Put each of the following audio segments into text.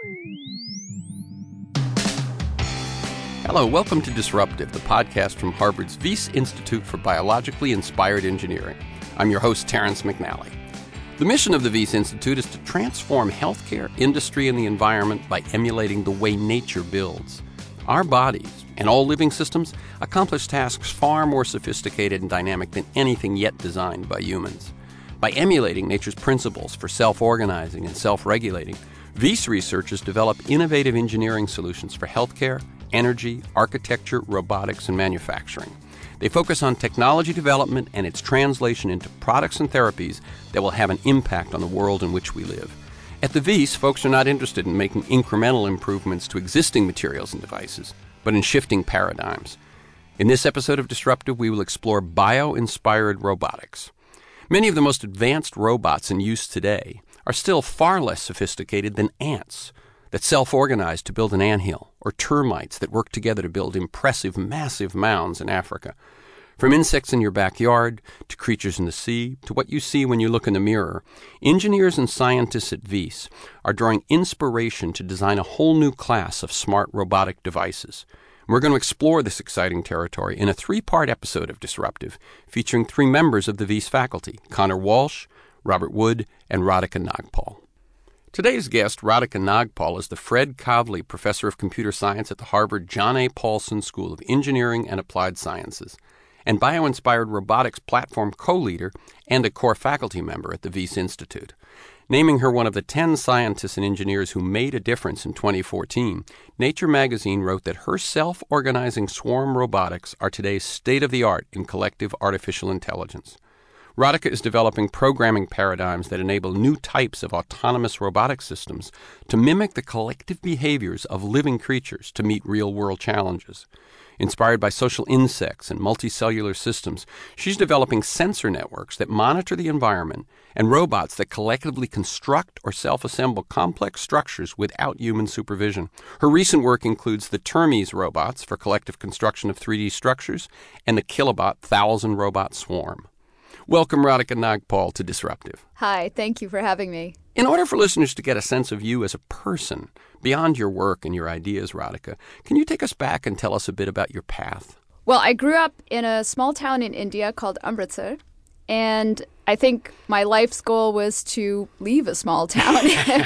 Hello, welcome to Disruptive, the podcast from Harvard's Wyss Institute for Biologically Inspired Engineering. I'm your host, Terrence McNally. The mission of the Wyss Institute is to transform healthcare, industry, and the environment by emulating the way nature builds. Our bodies and all living systems accomplish tasks far more sophisticated and dynamic than anything yet designed by humans. By emulating nature's principles for self-organizing and self-regulating, Wyss researchers develop innovative engineering solutions for healthcare, energy, architecture, robotics, and manufacturing. They focus on technology development and its translation into products and therapies that will have an impact on the world in which we live. At the Wyss, folks are not interested in making incremental improvements to existing materials and devices, but in shifting paradigms. In this episode of Disruptive, we will explore bio-inspired robotics. Many of the most advanced robots in use today are still far less sophisticated than ants that self-organize to build an anthill, or termites that work together to build impressive, massive mounds in Africa. From insects in your backyard, to creatures in the sea, to what you see when you look in the mirror, engineers and scientists at Wyss are drawing inspiration to design a whole new class of smart robotic devices. We're going to explore this exciting territory in a 3-part episode of Disruptive, featuring 3 members of the Wyss faculty, Connor Walsh, Robert Wood, and Radhika Nagpal. Today's guest, Radhika Nagpal, is the Fred Kavli Professor of Computer Science at the Harvard John A. Paulson School of Engineering and Applied Sciences, and bio-inspired robotics platform co-leader and a core faculty member at the Wyss Institute. Naming her one of the 10 scientists and engineers who made a difference in 2014, Nature magazine wrote that her self-organizing swarm robotics are today's state-of-the-art in collective artificial intelligence. Radhika is developing programming paradigms that enable new types of autonomous robotic systems to mimic the collective behaviors of living creatures to meet real-world challenges. Inspired by social insects and multicellular systems, she's developing sensor networks that monitor the environment and robots that collectively construct or self-assemble complex structures without human supervision. Her recent work includes the Termes robots for collective construction of 3D structures and the Kilobot 1,000 robot swarm. Welcome, Radhika Nagpal, to Disruptive. Hi, thank you for having me. In order for listeners to get a sense of you as a person, beyond your work and your ideas, Radhika, can you take us back and tell us a bit about your path? Well, I grew up in a small town in India called Amritsar, and I think my life's goal was to leave a small town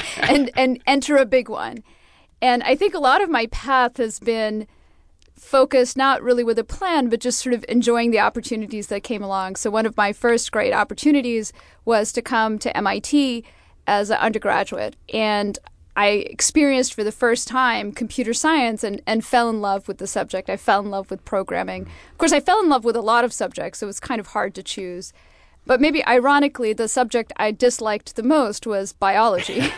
and enter a big one. And I think a lot of my path has been focused not really with a plan, but just sort of enjoying the opportunities that came along. So one of my first great opportunities was to come to MIT as an undergraduate. And I experienced for the first time computer science and fell in love with the subject. I fell in love with programming. Of course, I fell in love with a lot of subjects, so it was kind of hard to choose. But maybe ironically, the subject I disliked the most was biology.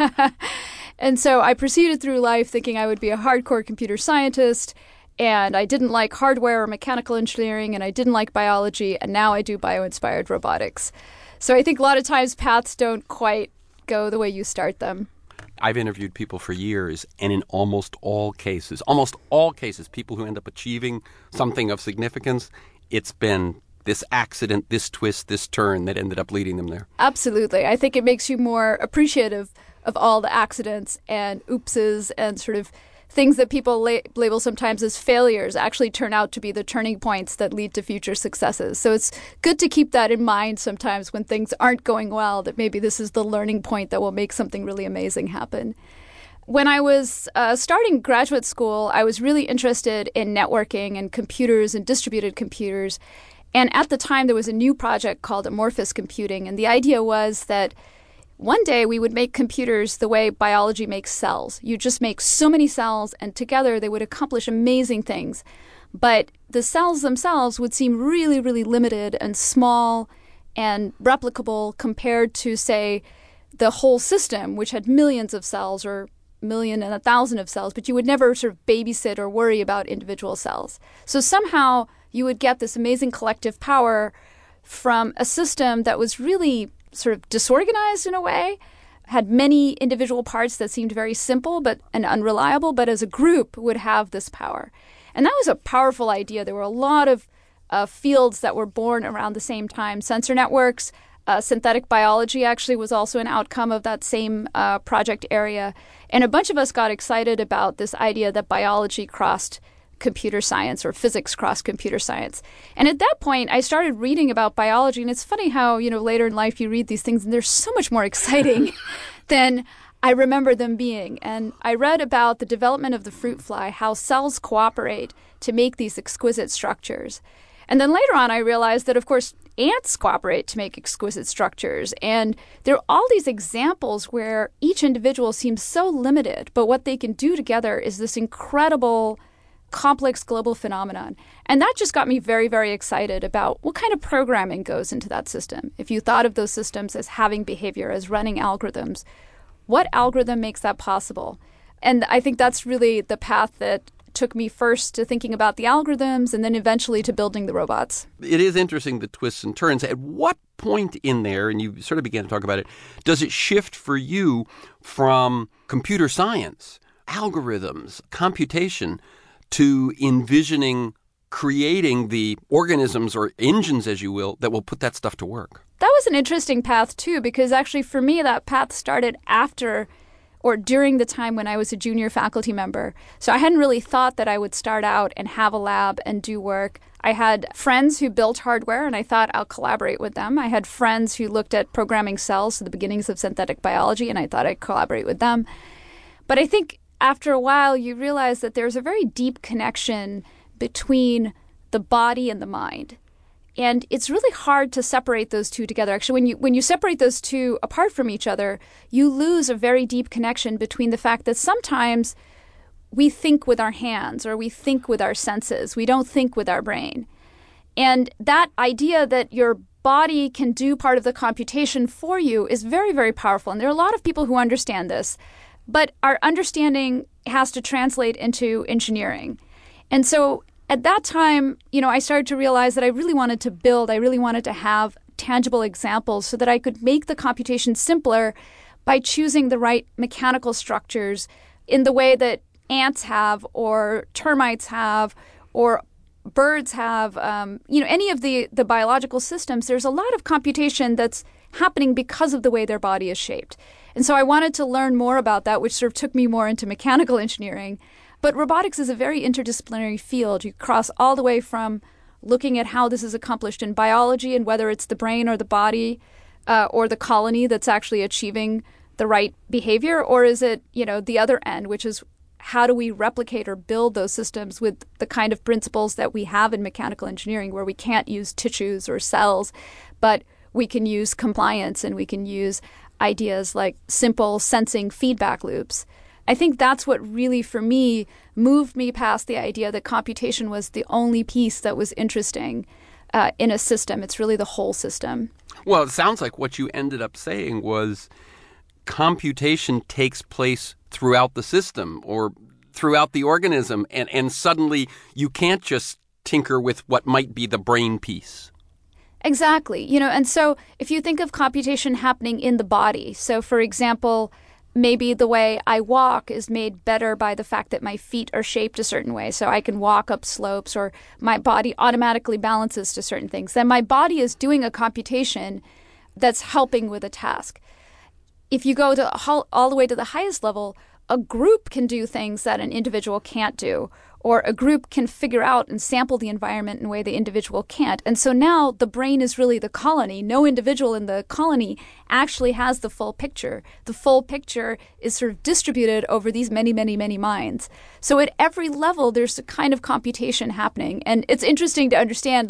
And so I proceeded through life thinking I would be a hardcore computer scientist. And I didn't like hardware or mechanical engineering, and I didn't like biology, and now I do bio-inspired robotics. So I think a lot of times paths don't quite go the way you start them. I've interviewed people for years, and in almost all cases, people who end up achieving something of significance, it's been this accident, this twist, this turn that ended up leading them there. Absolutely. I think it makes you more appreciative of all the accidents and oopses and sort of things that people label sometimes as failures actually turn out to be the turning points that lead to future successes. So it's good to keep that in mind sometimes when things aren't going well, that maybe this is the learning point that will make something really amazing happen. When I was starting graduate school, I was really interested in networking and computers and distributed computers. And at the time, there was a new project called amorphous computing. And the idea was that one day we would make computers the way biology makes cells. You just make so many cells, and together they would accomplish amazing things. But the cells themselves would seem really, really limited and small and replicable compared to, say, the whole system, which had millions of cells or 1,000,000 and 1,000 of cells, but you would never sort of babysit or worry about individual cells. So somehow you would get this amazing collective power from a system that was really sort of disorganized in a way, had many individual parts that seemed very simple and unreliable, but as a group would have this power. And that was a powerful idea. There were a lot of fields that were born around the same time. Sensor networks, Synthetic biology actually was also an outcome of that same project area. And a bunch of us got excited about this idea that biology crossed computer science or physics crossed computer science. And at that point, I started reading about biology. And it's funny how, later in life you read these things and they're so much more exciting than I remember them being. And I read about the development of the fruit fly, how cells cooperate to make these exquisite structures. And then later on, I realized that, of course, ants cooperate to make exquisite structures. And there are all these examples where each individual seems so limited, but what they can do together is this incredible, complex global phenomenon. And that just got me very, very excited about what kind of programming goes into that system. If you thought of those systems as having behavior, as running algorithms, what algorithm makes that possible? And I think that's really the path that took me first to thinking about the algorithms and then eventually to building the robots. It is interesting, the twists and turns. At what point in there, and you sort of began to talk about it, does it shift for you from computer science, algorithms, computation, to envisioning creating the organisms or engines, as you will, that will put that stuff to work? That was an interesting path, too, because actually for me, that path started after or during the time when I was a junior faculty member. So I hadn't really thought that I would start out and have a lab and do work. I had friends who built hardware, and I thought I'll collaborate with them. I had friends who looked at programming cells, so the beginnings of synthetic biology, and I thought I'd collaborate with them. But I think after a while, you realize that there's a very deep connection between the body and the mind. And it's really hard to separate those two together. Actually, when you separate those two apart from each other, you lose a very deep connection between the fact that sometimes we think with our hands or we think with our senses. We don't think with our brain. And that idea that your body can do part of the computation for you is very, very powerful. And there are a lot of people who understand this. But our understanding has to translate into engineering. And so at that time, I started to realize that I really wanted to build, I really wanted to have tangible examples so that I could make the computation simpler by choosing the right mechanical structures in the way that ants have or termites have or birds have, any of the biological systems. There's a lot of computation that's happening because of the way their body is shaped. And so I wanted to learn more about that, which sort of took me more into mechanical engineering. But robotics is a very interdisciplinary field. You cross all the way from looking at how this is accomplished in biology and whether it's the brain or the body or the colony that's actually achieving the right behavior, or is it, the other end, which is how do we replicate or build those systems with the kind of principles that we have in mechanical engineering where we can't use tissues or cells, but we can use compliance and we can use ideas like simple sensing feedback loops. I think that's what really, for me, moved me past the idea that computation was the only piece that was interesting in a system. It's really the whole system. Well, it sounds like what you ended up saying was computation takes place throughout the system or throughout the organism, and suddenly you can't just tinker with what might be the brain piece. Exactly. And so if you think of computation happening in the body, so for example, maybe the way I walk is made better by the fact that my feet are shaped a certain way. So I can walk up slopes or my body automatically balances to certain things. Then my body is doing a computation that's helping with a task. If you go to all the way to the highest level, a group can do things that an individual can't do, or a group can figure out and sample the environment in a way the individual can't. And so now the brain is really the colony. No individual in the colony actually has the full picture. The full picture is sort of distributed over these many, many, many minds. So at every level, there's a kind of computation happening. And it's interesting to understand,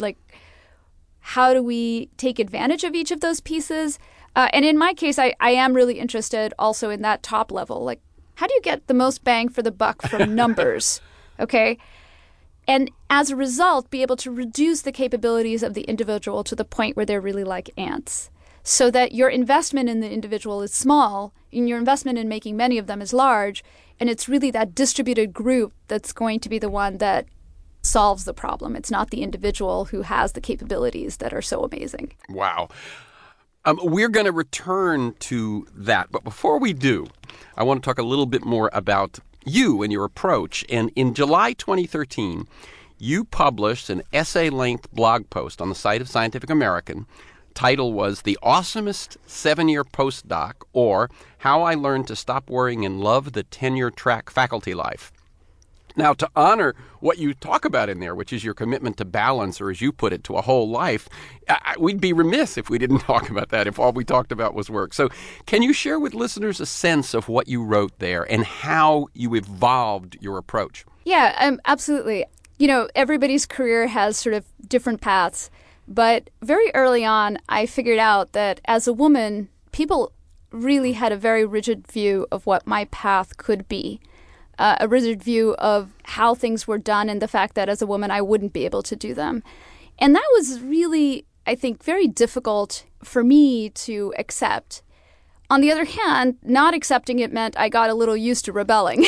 how do we take advantage of each of those pieces? And in my case, I am really interested also in that top level. How do you get the most bang for the buck from numbers? Okay? And as a result, be able to reduce the capabilities of the individual to the point where they're really like ants, so that your investment in the individual is small and your investment in making many of them is large. And it's really that distributed group that's going to be the one that solves the problem. It's not the individual who has the capabilities that are so amazing. Wow. We're going to return to that. But before we do, I want to talk a little bit more about you and your approach. And in July 2013, you published an essay-length blog post on the site of Scientific American title was The Awesomest 7-Year Postdoc, or How I Learned to Stop Worrying and Love the Tenure Track Faculty Life. Now, to honor what you talk about in there, which is your commitment to balance, or as you put it, to a whole life, we'd be remiss if we didn't talk about that, if all we talked about was work. So can you share with listeners a sense of what you wrote there and how you evolved your approach? Yeah, absolutely. You know, everybody's career has sort of different paths. But very early on, I figured out that as a woman, people really had a very rigid view of what my path could be. A rigid view of how things were done and the fact that as a woman I wouldn't be able to do them. And that was really, I think, very difficult for me to accept. On the other hand, not accepting it meant I got a little used to rebelling.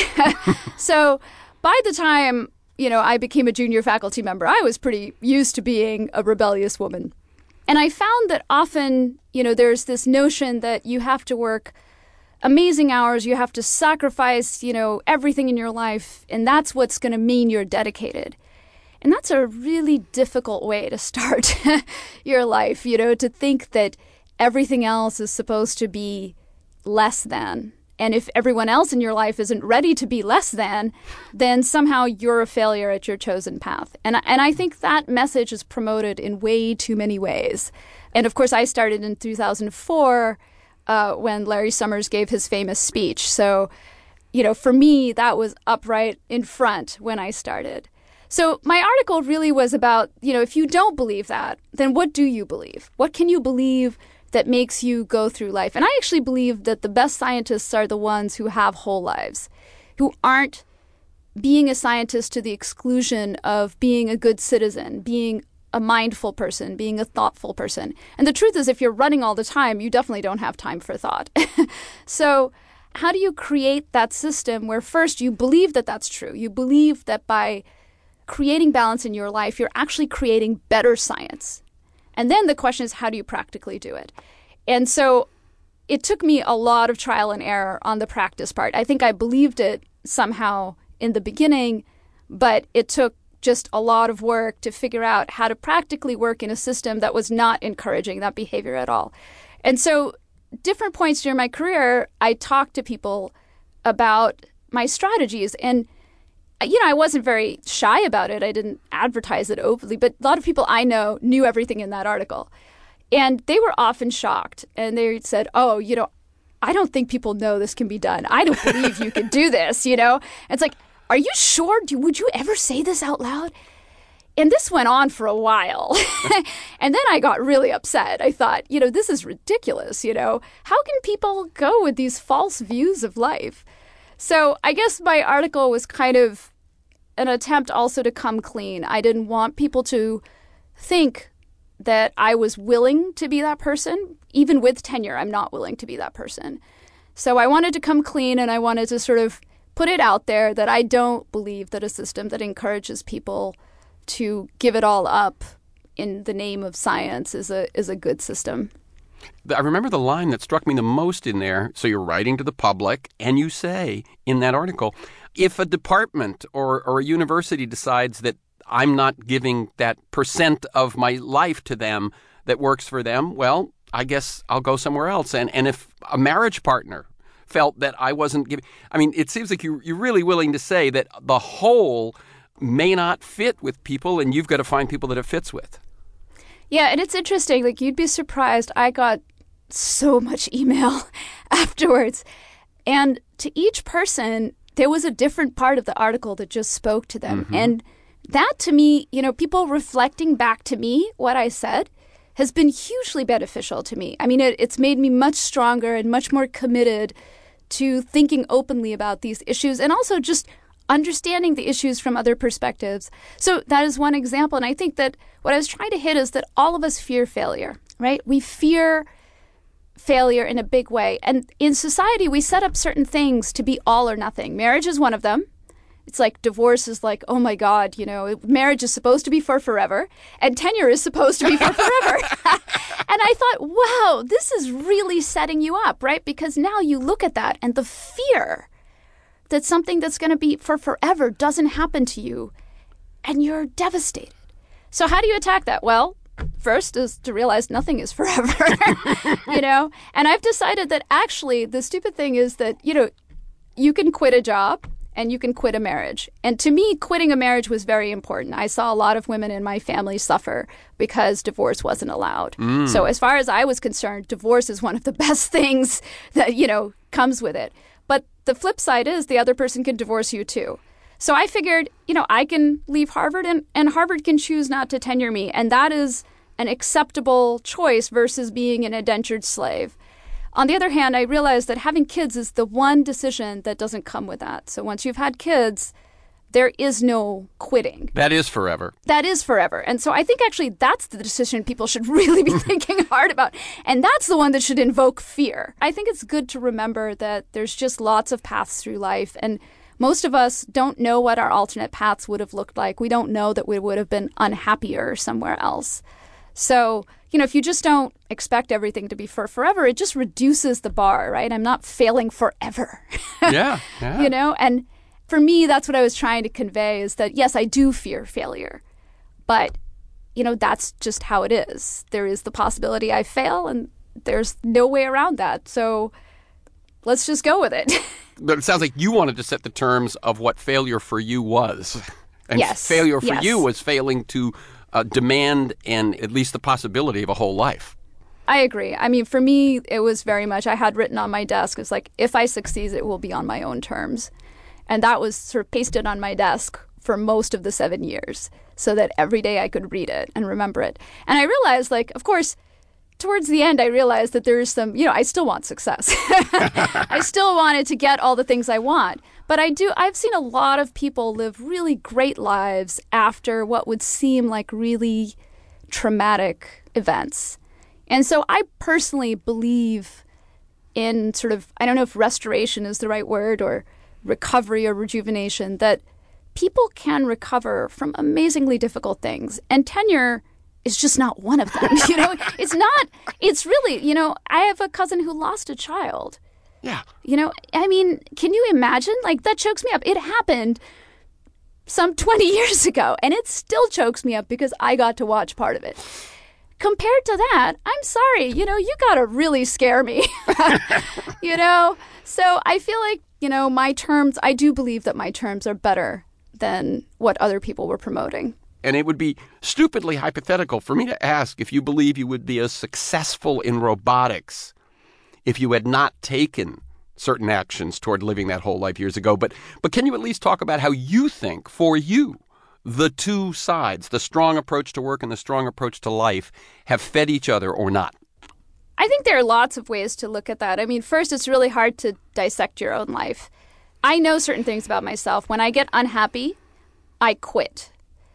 So by the time, you know, I became a junior faculty member, I was pretty used to being a rebellious woman. And I found that often, you know, there's this notion that you have to work amazing hours, you have to sacrifice, you know, everything in your life, and that's what's going to mean you're dedicated. And that's a really difficult way to start your life, you know, to think that everything else is supposed to be less than. And if everyone else in your life isn't ready to be less than, then somehow you're a failure at your chosen path. And I think that message is promoted in way too many ways. And of course, I started in 2004 when Larry Summers gave his famous speech. So, you know, for me, that was upright in front when I started. So my article really was about, you know, if you don't believe that, then what do you believe? What can you believe that makes you go through life? And I actually believe that the best scientists are the ones who have whole lives, who aren't being a scientist to the exclusion of being a good citizen, being a mindful person, being a thoughtful person. And the truth is, if you're running all the time, you definitely don't have time for thought. So how do you create that system where first you believe that that's true? You believe that by creating balance in your life, you're actually creating better science. And then the question is, how do you practically do it? And so it took me a lot of trial and error on the practice part. I think I believed it somehow in the beginning, but it took just a lot of work to figure out how to practically work in a system that was not encouraging that behavior at all. And so different points during my career, I talked to people about my strategies. And, you know, I wasn't very shy about it. I didn't advertise it openly, but a lot of people I know knew everything in that article. And they were often shocked. And they said, oh, you know, I don't think people know this can be done. I don't believe you can do this, you know. And it's like, are you sure? Would you ever say this out loud? And this went on for a while. And then I got really upset. I thought, you know, this is ridiculous, you know. How can people go with these false views of life? So I guess my article was kind of an attempt also to come clean. I didn't want people to think that I was willing to be that person. Even with tenure, I'm not willing to be that person. So I wanted to come clean, and I wanted to sort of put it out there that I don't believe that a system that encourages people to give it all up in the name of science is a good system. I remember the line that struck me the most in there. So you're writing to the public, and you say in that article, if a department or a university decides that I'm not giving that percent of my life to them that works for them, well, I guess I'll go somewhere else. And if a marriage partner felt that I wasn't giving, I mean, it seems like you're really willing to say that the whole may not fit with people, and you've got to find people that it fits with. Yeah, and it's interesting. Like, you'd be surprised. I got so much email afterwards. And to each person, there was a different part of the article that just spoke to them. Mm-hmm. And that, to me, you know, people reflecting back to me what I said has been hugely beneficial to me. I mean, it's made me much stronger and much more committed to thinking openly about these issues, and also just understanding the issues from other perspectives. So that is one example. And I think that what I was trying to hit is that all of us fear failure, right? We fear failure in a big way. And in society, we set up certain things to be all or nothing. Marriage is one of them. It's like divorce is like, oh my God, you know, marriage is supposed to be for forever, and tenure is supposed to be for forever. And I thought, wow, this is really setting you up, right? Because now you look at that and the fear that something that's going to be for forever doesn't happen to you, and you're devastated. So how do you attack that? Well, First is to realize nothing is forever, And I've decided that actually the stupid thing is that, you can quit a job and you can quit a marriage. And to me, quitting a marriage was very important. I saw a lot of women in my family suffer because divorce wasn't allowed. So as far as I was concerned, divorce is one of the best things that, comes with it. But the flip side is the other person can divorce you too. So I figured, I can leave Harvard and Harvard can choose not to tenure me. And that is an acceptable choice versus being an indentured slave. On the other hand, I realized that having kids is the one decision that doesn't come with that. So once you've had kids, there is no quitting. That is forever. That is forever. And so I think actually that's the decision people should really be thinking hard about. And that's the one that should invoke fear. I think it's good to remember that there's just lots of paths through life. And most of us don't know what our alternate paths would have looked like. We don't know that we would have been unhappier somewhere else. So, if you just don't expect everything to be for forever, it just reduces the bar, right? I'm not failing forever. Yeah. And for me, that's what I was trying to convey is that, yes, I do fear failure. But, that's just how it is. There is the possibility I fail, and there's no way around that. So let's just go with it. But it sounds like you wanted to set the terms of what failure for you was. And yes. Failure for you was failing to demand and at least the possibility of a whole life. I agree. I mean, for me, it was very much, I had written on my desk, it's like, if I succeed, it will be on my own terms. And that was sort of pasted on my desk for most of the 7 years so that every day I could read it and remember it. And I realized, of course, towards the end, I realized that there is some, I still want success. I still wanted to get all the things I want. But I've seen a lot of people live really great lives after what would seem like really traumatic events. And so I personally believe in sort of, I don't know if restoration is the right word or recovery or rejuvenation, that people can recover from amazingly difficult things. And tenure is just not one of them. It's really, I have a cousin who lost a child. Yeah. Can you imagine? That chokes me up. It happened some 20 years ago, and it still chokes me up because I got to watch part of it. Compared to that, I'm sorry, you got to really scare me, So I feel like, my terms, I do believe that my terms are better than what other people were promoting. And it would be stupidly hypothetical for me to ask if you believe you would be as successful in robotics if you had not taken certain actions toward living that whole life years ago. But can you at least talk about how you think, for you, the two sides, the strong approach to work and the strong approach to life, have fed each other or not? I think there are lots of ways to look at that. I mean, first, it's really hard to dissect your own life. I know certain things about myself. When I get unhappy, I quit.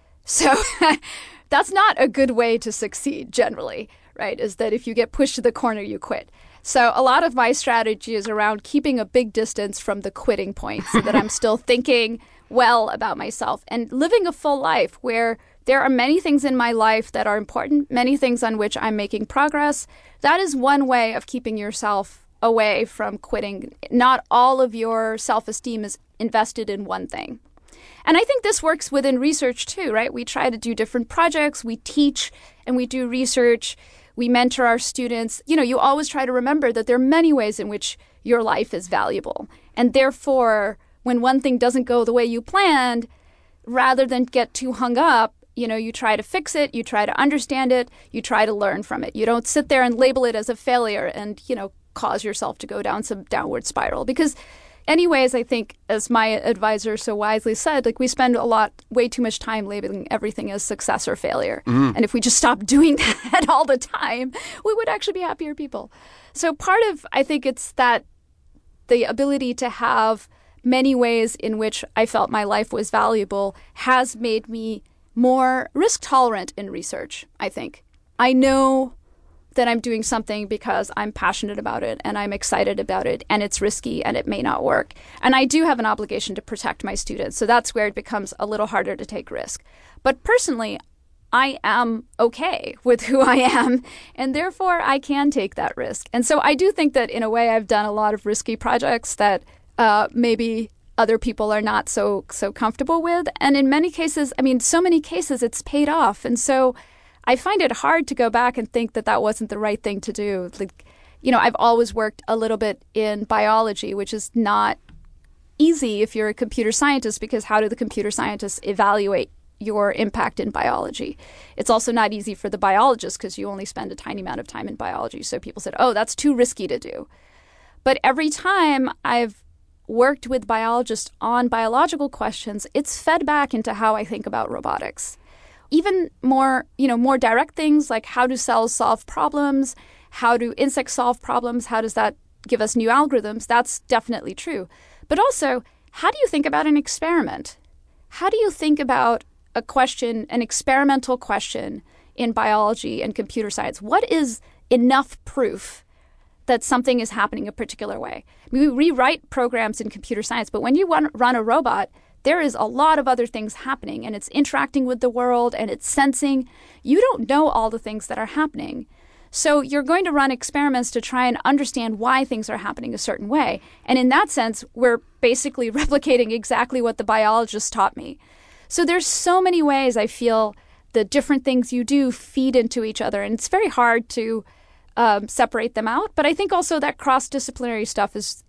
So that's not a good way to succeed generally, right? Is that if you get pushed to the corner, you quit. So a lot of my strategy is around keeping a big distance from the quitting point so that I'm still thinking well about myself and living a full life where there are many things in my life that are important, many things on which I'm making progress. That is one way of keeping yourself away from quitting. Not all of your self-esteem is invested in one thing. And I think this works within research too, right? We try to do different projects, we teach and we do research, we mentor our students. You always try to remember that there are many ways in which your life is valuable. And therefore, when one thing doesn't go the way you planned, rather than get too hung up, you try to fix it, you try to understand it, you try to learn from it. You don't sit there and label it as a failure and, cause yourself to go down some downward spiral. Because anyways, I think, as my advisor so wisely said, we spend way too much time labeling everything as success or failure. Mm-hmm. And if we just stopped doing that all the time, we would actually be happier people. So part of, I think it's that the ability to have many ways in which I felt my life was valuable has made me more risk tolerant in research, I think. I know that I'm doing something because I'm passionate about it and I'm excited about it and it's risky and it may not work. And I do have an obligation to protect my students. So that's where it becomes a little harder to take risk. But personally, I am okay with who I am and therefore I can take that risk. And so I do think that in a way I've done a lot of risky projects that maybe other people are not so comfortable with. And in many cases, so many cases it's paid off. And so I find it hard to go back and think that that wasn't the right thing to do. Like, I've always worked a little bit in biology, which is not easy if you're a computer scientist, because how do the computer scientists evaluate your impact in biology? It's also not easy for the biologists because you only spend a tiny amount of time in biology. So people said, oh, that's too risky to do. But every time I've worked with biologists on biological questions, it's fed back into how I think about robotics. Even more direct things like how do cells solve problems? How do insects solve problems? How does that give us new algorithms? That's definitely true. But also, how do you think about an experiment? How do you think about a question, an experimental question in biology and computer science? What is enough proof that something is happening a particular way? We rewrite programs in computer science, but when you run a robot, there is a lot of other things happening, and it's interacting with the world, and it's sensing. You don't know all the things that are happening. So you're going to run experiments to try and understand why things are happening a certain way. And in that sense, we're basically replicating exactly what the biologists taught me. So there's so many ways I feel the different things you do feed into each other, and it's very hard to separate them out. But I think also that cross-disciplinary stuff is,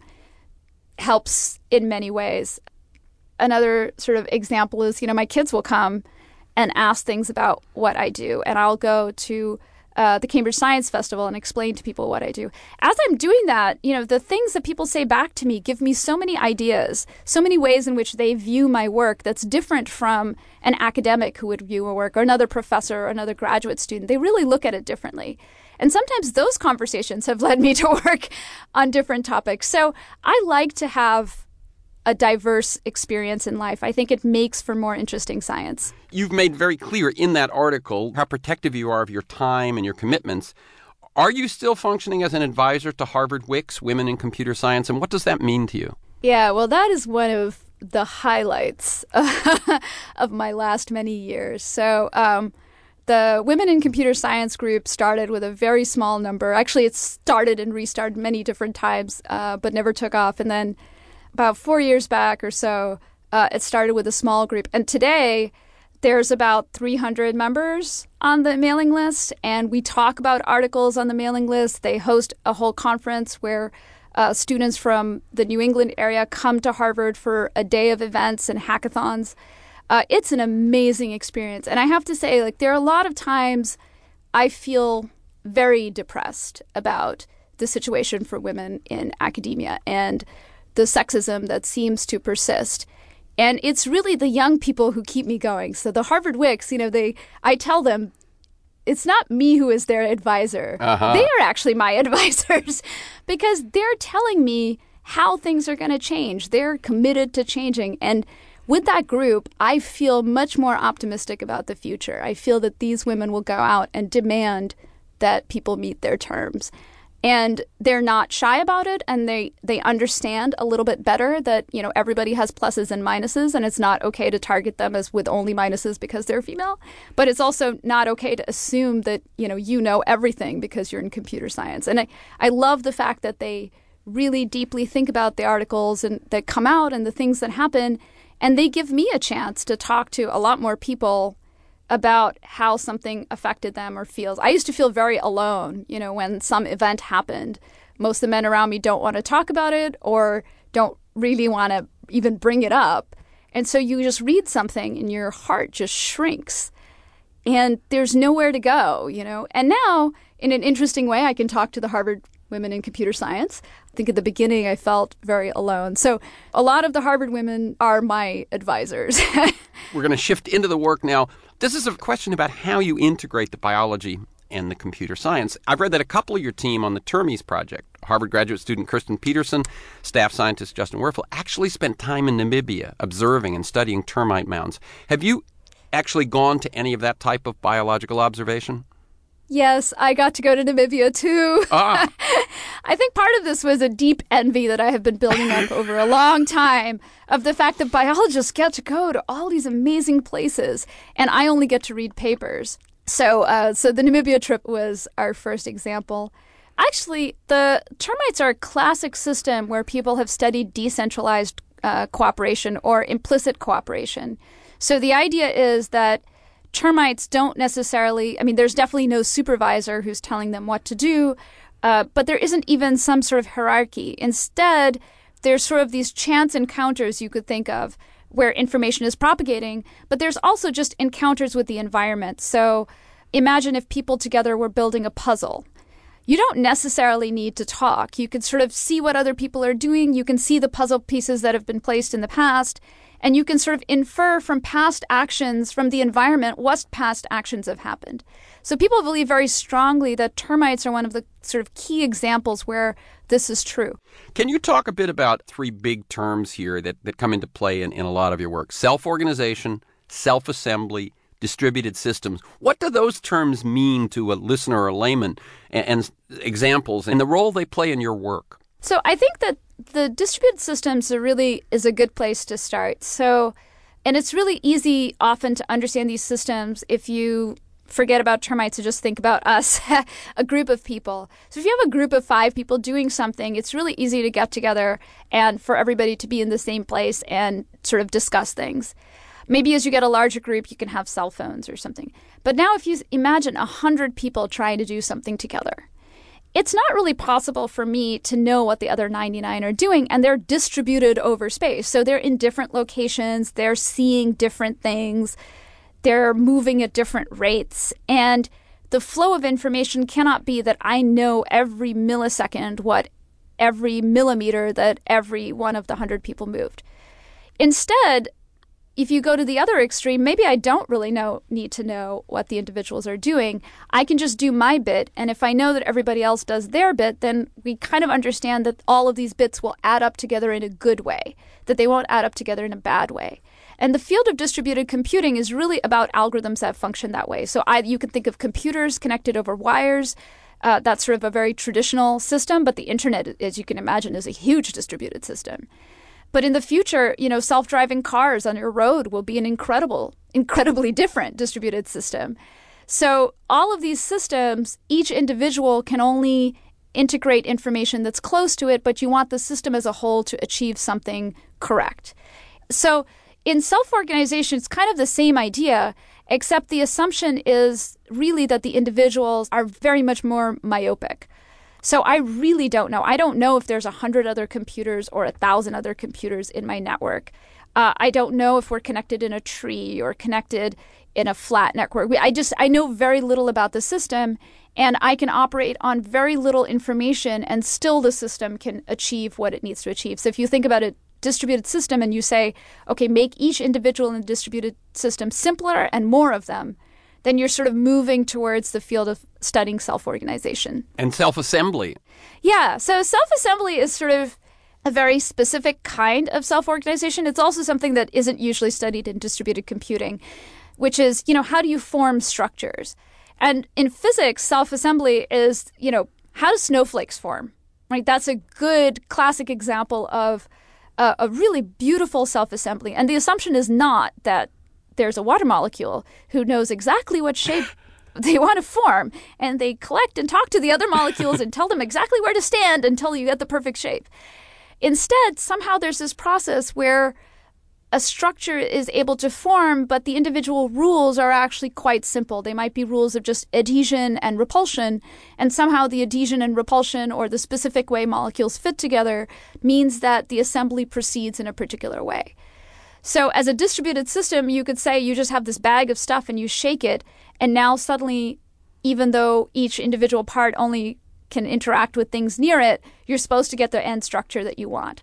helps in many ways. Another sort of example is, my kids will come and ask things about what I do, and I'll go to the Cambridge Science Festival and explain to people what I do. As I'm doing that, the things that people say back to me give me so many ideas, so many ways in which they view my work that's different from an academic who would view a work, or another professor or another graduate student. They really look at it differently. And sometimes those conversations have led me to work on different topics. So I like to have a diverse experience in life. I think it makes for more interesting science. You've made very clear in that article how protective you are of your time and your commitments. Are you still functioning as an advisor to Harvard WICS, Women in Computer Science, and what does that mean to you? Yeah, well, that is one of the highlights of my last many years. So the Women in Computer Science group started with a very small number. Actually, it started and restarted many different times, but never took off. And then about 4 years back or so, it started with a small group. And today, there's about 300 members on the mailing list, and we talk about articles on the mailing list. They host a whole conference where students from the New England area come to Harvard for a day of events and hackathons. It's an amazing experience. And I have to say, there are a lot of times I feel very depressed about the situation for women in academia and the sexism that seems to persist. And it's really the young people who keep me going. So the Harvard WICS, I tell them, it's not me who is their advisor. Uh-huh. They are actually my advisors because they're telling me how things are going to change. They're committed to changing. And with that group, I feel much more optimistic about the future. I feel that these women will go out and demand that people meet their terms. And they're not shy about it, and they understand a little bit better that, everybody has pluses and minuses, and it's not okay to target them as with only minuses because they're female. But it's also not okay to assume that, you know everything because you're in computer science. And I love the fact that they really deeply think about the articles and that come out and the things that happen, and they give me a chance to talk to a lot more people about how something affected them or feels. I used to feel very alone, when some event happened. Most of the men around me don't want to talk about it or don't really want to even bring it up. And so you just read something and your heart just shrinks and there's nowhere to go, And now, in an interesting way, I can talk to the Harvard Women in Computer Science. I think at the beginning I felt very alone. So a lot of the Harvard women are my advisors. We're going to shift into the work now. This is a question about how you integrate the biology and the computer science. I've read that a couple of your team on the Termes project, Harvard graduate student Kirsten Peterson, staff scientist Justin Werfel, actually spent time in Namibia observing and studying termite mounds. Have you actually gone to any of that type of biological observation? Yes, I got to go to Namibia too. Ah. I think part of this was a deep envy that I have been building up over a long time of the fact that biologists get to go to all these amazing places and I only get to read papers. So the Namibia trip was our first example. Actually, the termites are a classic system where people have studied decentralized cooperation or implicit cooperation. So the idea is that termites don't necessarily, I mean, there's definitely no supervisor who's telling them what to do, but there isn't even some sort of hierarchy. Instead, there's sort of these chance encounters you could think of where information is propagating, but there's also just encounters with the environment. So imagine if people together were building a puzzle. You don't necessarily need to talk. You can sort of see what other people are doing. You can see the puzzle pieces that have been placed in the past, and you can sort of infer from past actions from the environment what past actions have happened. So people believe very strongly that termites are one of the sort of key examples where this is true. Can you talk a bit about three big terms here that come into play in a lot of your work? Self-organization, self-assembly, distributed systems. What do those terms mean to a listener or a layman, and examples and the role they play in your work? So I think that the distributed systems is a good place to start. So, and it's really easy often to understand these systems if you forget about termites and just think about us, a group of people. So if you have a group of 5 people doing something, it's really easy to get together and for everybody to be in the same place and sort of discuss things. Maybe as you get a larger group, you can have cell phones or something. But now if you imagine 100 people trying to do something together, it's not really possible for me to know what the other 99 are doing, and they're distributed over space. So they're in different locations, they're seeing different things, they're moving at different rates. And the flow of information cannot be that I know every millisecond what every millimeter that every one of the 100 people moved. Instead, if you go to the other extreme, maybe I don't really need to know what the individuals are doing. I can just do my bit. And if I know that everybody else does their bit, then we kind of understand that all of these bits will add up together in a good way, that they won't add up together in a bad way. And the field of distributed computing is really about algorithms that function that way. So you can think of computers connected over wires. That's sort of a very traditional system, but the internet, as you can imagine, is a huge distributed system. But in the future, self-driving cars on your road will be an incredibly different distributed system. So all of these systems, each individual can only integrate information that's close to it, but you want the system as a whole to achieve something correct. So in self-organization, it's kind of the same idea, except the assumption is really that the individuals are very much more myopic. So I really don't know. I don't know if there's 100 other computers or 1,000 other computers in my network. I don't know if we're connected in a tree or connected in a flat network. I know very little about the system, and I can operate on very little information, and still the system can achieve what it needs to achieve. So if you think about a distributed system and you say, okay, make each individual in the distributed system simpler and more of them, then you're sort of moving towards the field of studying self-organization. And self-assembly. Yeah, so self-assembly is sort of a very specific kind of self-organization. It's also something that isn't usually studied in distributed computing, which is, how do you form structures? And in physics, self-assembly is, how do snowflakes form? Right? That's a good classic example of a really beautiful self-assembly. And the assumption is not that there's a water molecule who knows exactly what shape they want to form, and they collect and talk to the other molecules and tell them exactly where to stand until you get the perfect shape. Instead, somehow there's this process where a structure is able to form, but the individual rules are actually quite simple. They might be rules of just adhesion and repulsion, and somehow the adhesion and repulsion, or the specific way molecules fit together, means that the assembly proceeds in a particular way. So as a distributed system, you could say you just have this bag of stuff and you shake it, and now suddenly, even though each individual part only can interact with things near it, you're supposed to get the end structure that you want.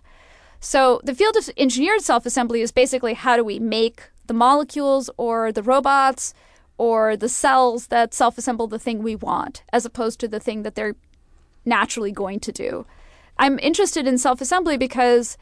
So the field of engineered self-assembly is basically how do we make the molecules or the robots or the cells that self-assemble the thing we want, as opposed to the thing that they're naturally going to do. I'm interested in self-assembly because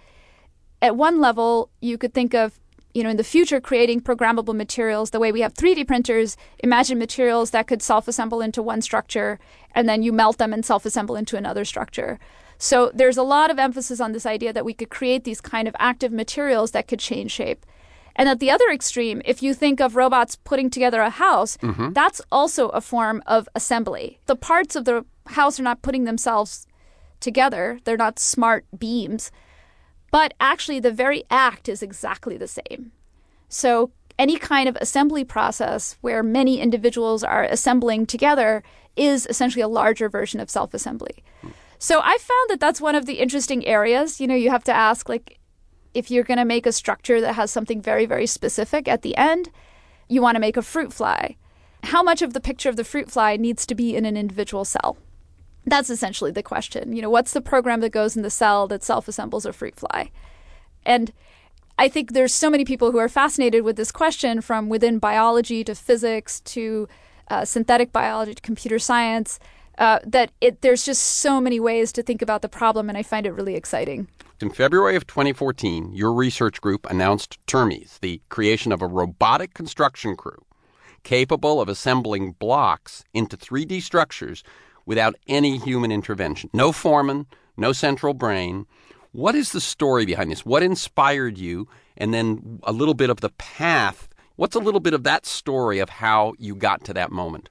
at one level, you could think of, in the future, creating programmable materials the way we have 3D printers. Imagine materials that could self-assemble into one structure, and then you melt them and self-assemble into another structure. So there's a lot of emphasis on this idea that we could create these kind of active materials that could change shape. And at the other extreme, if you think of robots putting together a house, that's also a form of assembly. The parts of the house are not putting themselves together. They're not smart beams. But actually, the very act is exactly the same. So any kind of assembly process where many individuals are assembling together is essentially a larger version of self-assembly. So I found that that's one of the interesting areas. You have to ask, like, if you're going to make a structure that has something very, very specific at the end, you want to make a fruit fly. How much of the picture of the fruit fly needs to be in an individual cell? That's essentially the question. What's the program that goes in the cell that self-assembles a fruit fly? And I think there's so many people who are fascinated with this question, from within biology to physics to synthetic biology to computer science, there's just so many ways to think about the problem, and I find it really exciting. In February of 2014, your research group announced Termes, the creation of a robotic construction crew capable of assembling blocks into 3D structures without any human intervention. No foreman, no central brain. What is the story behind this? What inspired you? And then a little bit of the path. What's a little bit of that story of how you got to that moment?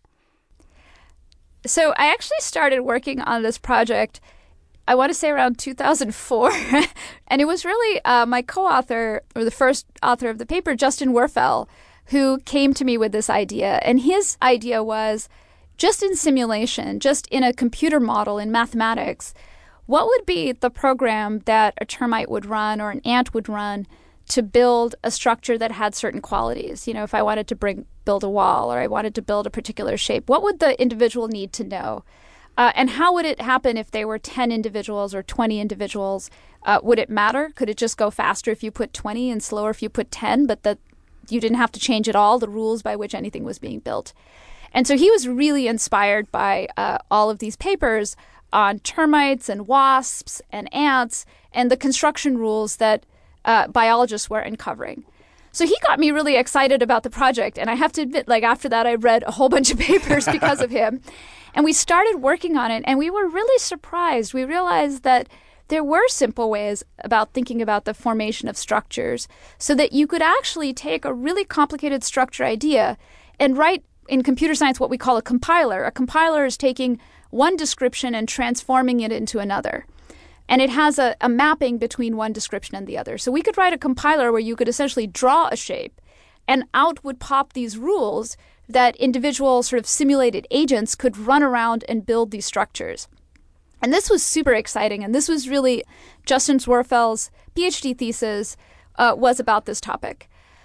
So I actually started working on this project, I want to say around 2004. And it was really my co-author, or the first author of the paper, Justin Werfel, who came to me with this idea. And his idea was, just in simulation, just in a computer model in mathematics, what would be the program that a termite would run or an ant would run to build a structure that had certain qualities? If I wanted to build a wall, or I wanted to build a particular shape, what would the individual need to know? And how would it happen if they were 10 individuals or 20 individuals? Would it matter? Could it just go faster if you put 20 and slower if you put 10, but that you didn't have to change at all the rules by which anything was being built? And so he was really inspired by all of these papers on termites and wasps and ants and the construction rules that biologists were uncovering. So he got me really excited about the project. And I have to admit, after that, I read a whole bunch of papers because of him. And we started working on it, and we were really surprised. We realized that there were simple ways about thinking about the formation of structures so that you could actually take a really complicated structure idea and write in computer science what we call a compiler. A compiler is taking one description and transforming it into another. And it has a mapping between one description and the other. So we could write a compiler where you could essentially draw a shape, and out would pop these rules that individual sort of simulated agents could run around and build these structures. And this was super exciting. And this was really Justin Werfel's PhD thesis was about this topic.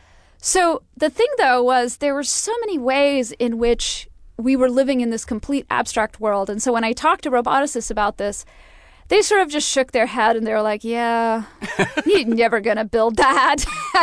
So the thing, though, was there were so many ways in which we were living in this complete abstract world. And so when I talked to roboticists about this, they sort of just shook their head and they were like, yeah, you're never going to build that.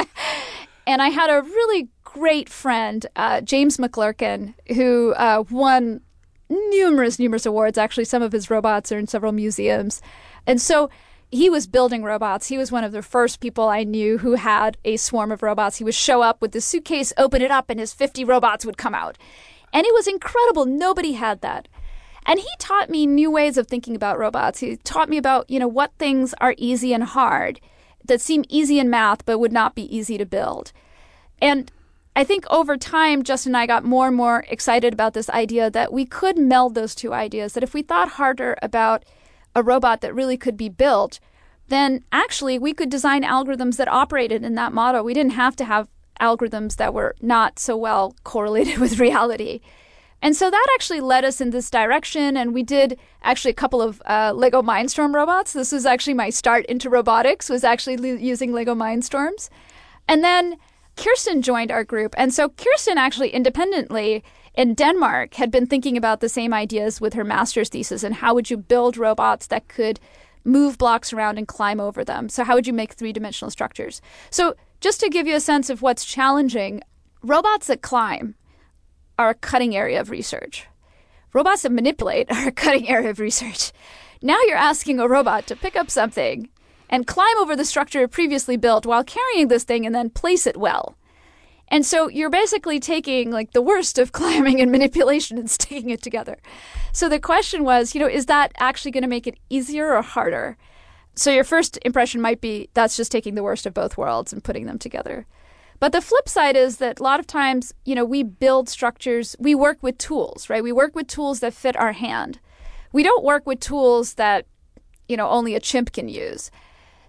And I had a really great friend, James McClurkin, who won numerous awards. Actually, some of his robots are in several museums. And so he was building robots. He was one of the first people I knew who had a swarm of robots. He would show up with the suitcase, open it up, and his 50 robots would come out. And it was incredible. Nobody had that. And he taught me new ways of thinking about robots. He taught me about, what things are easy and hard, that seem easy in math but would not be easy to build. And I think over time, Justin and I got more and more excited about this idea that we could meld those two ideas, that if we thought harder about a robot that really could be built, then actually we could design algorithms that operated in that model. We didn't have to have algorithms that were not so well correlated with reality. And so that actually led us in this direction. And we did actually a couple of Lego Mindstorm robots. This was actually my start into robotics, was actually using Lego Mindstorms. And then Kirsten joined our group. And so Kirsten actually independently in Denmark had been thinking about the same ideas with her master's thesis. And how would you build robots that could move blocks around and climb over them? So how would you make three-dimensional structures? So just to give you a sense of what's challenging, robots that climb are a cutting area of research. Robots that manipulate are a cutting area of research. Now you're asking a robot to pick up something and climb over the structure previously built while carrying this thing and then place it well. And so you're basically taking the worst of climbing and manipulation and sticking it together. So the question was, is that actually going to make it easier or harder? So your first impression might be that's just taking the worst of both worlds and putting them together. But the flip side is that a lot of times, we build structures, we work with tools, right? We work with tools that fit our hand. We don't work with tools that, only a chimp can use.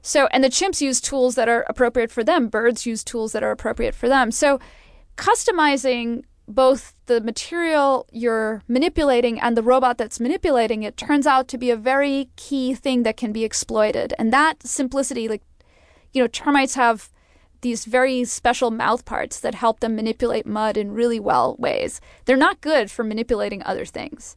So, and the chimps use tools that are appropriate for them. Birds use tools that are appropriate for them. So customizing both the material you're manipulating and the robot that's manipulating it turns out to be a very key thing that can be exploited. And that simplicity, like, termites have these very special mouth parts that help them manipulate mud in really well ways. They're not good for manipulating other things.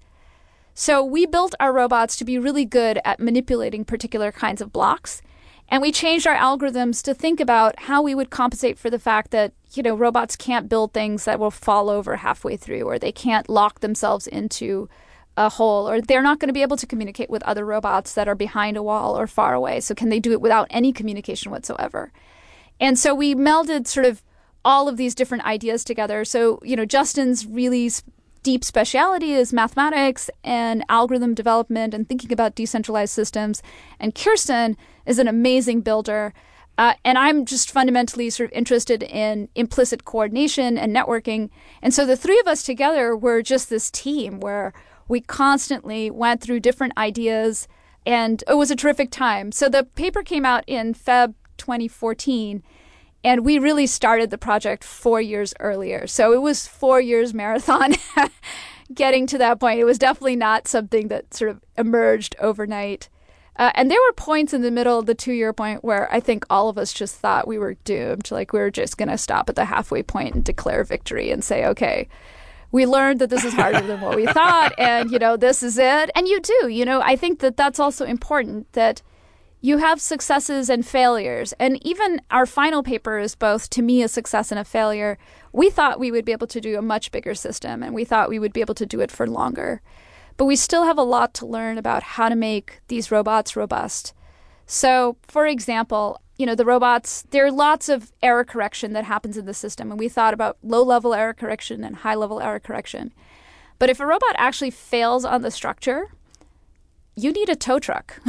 So we built our robots to be really good at manipulating particular kinds of blocks. And we changed our algorithms to think about how we would compensate for the fact that, robots can't build things that will fall over halfway through, or they can't lock themselves into a hole, or they're not going to be able to communicate with other robots that are behind a wall or far away. So can they do it without any communication whatsoever? And so we melded sort of all of these different ideas together. So, Justin's really deep speciality is mathematics and algorithm development and thinking about decentralized systems. And Kirsten is an amazing builder. And I'm just fundamentally sort of interested in implicit coordination and networking. And so the three of us together were just this team where we constantly went through different ideas, and it was a terrific time. So the paper came out in Feb 2014, and we really started the project 4 years earlier. So it was 4 years marathon getting to that point. It was definitely not something that sort of emerged overnight. And there were points in the middle of the 2-year point where I think all of us just thought we were doomed. Like, we were just going to stop at the halfway point and declare victory and say, okay, we learned that this is harder than what we thought, and, this is it. And you do, I think that that's also important, that you have successes and failures. And even our final paper is both, to me, a success and a failure. We thought we would be able to do a much bigger system, and we thought we would be able to do it for longer. But we still have a lot to learn about how to make these robots robust. So, for example, the robots, there are lots of error correction that happens in the system. And we thought about low-level error correction and high-level error correction. But if a robot actually fails on the structure, you need a tow truck,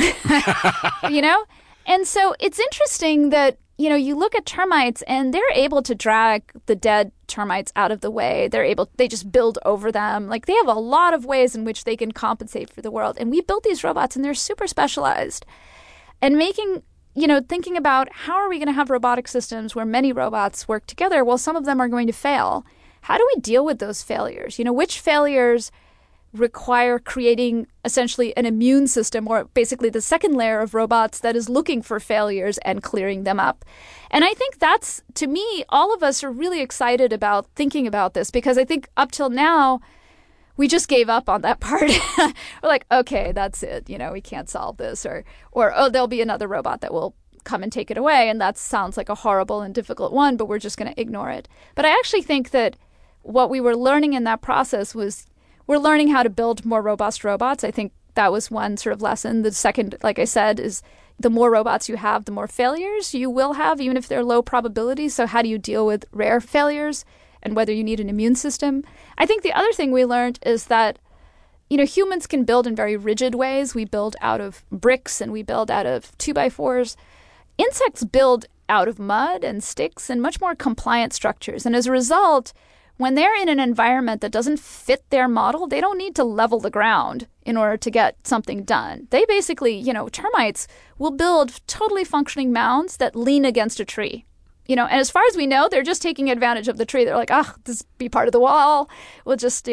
And so it's interesting that, you look at termites and they're able to drag the dead termites out of the way. They just build over them. Like, they have a lot of ways in which they can compensate for the world. And we built these robots and they're super specialized. And thinking about how are we going to have robotic systems where many robots work together? Well, some of them are going to fail. How do we deal with those failures? Which failures require creating essentially an immune system, or basically the second layer of robots that is looking for failures and clearing them up. And I think that's, to me, all of us are really excited about thinking about this, because I think up till now, we just gave up on that part. We're like, okay, that's it. We can't solve this, or oh, there'll be another robot that will come and take it away. And that sounds like a horrible and difficult one, but we're just going to ignore it. But I actually think that what we were learning in that process was we're learning how to build more robust robots. I think that was one sort of lesson. The second, like I said, is the more robots you have, the more failures you will have, even if they're low probability. So how do you deal with rare failures and whether you need an immune system? I think the other thing we learned is that, humans can build in very rigid ways. We build out of bricks and we build out of 2x4s. Insects build out of mud and sticks and much more compliant structures. And as a result, when they're in an environment that doesn't fit their model, they don't need to level the ground in order to get something done. They basically, termites will build totally functioning mounds that lean against a tree. And as far as we know, they're just taking advantage of the tree. They're like, this be part of the wall. We'll just,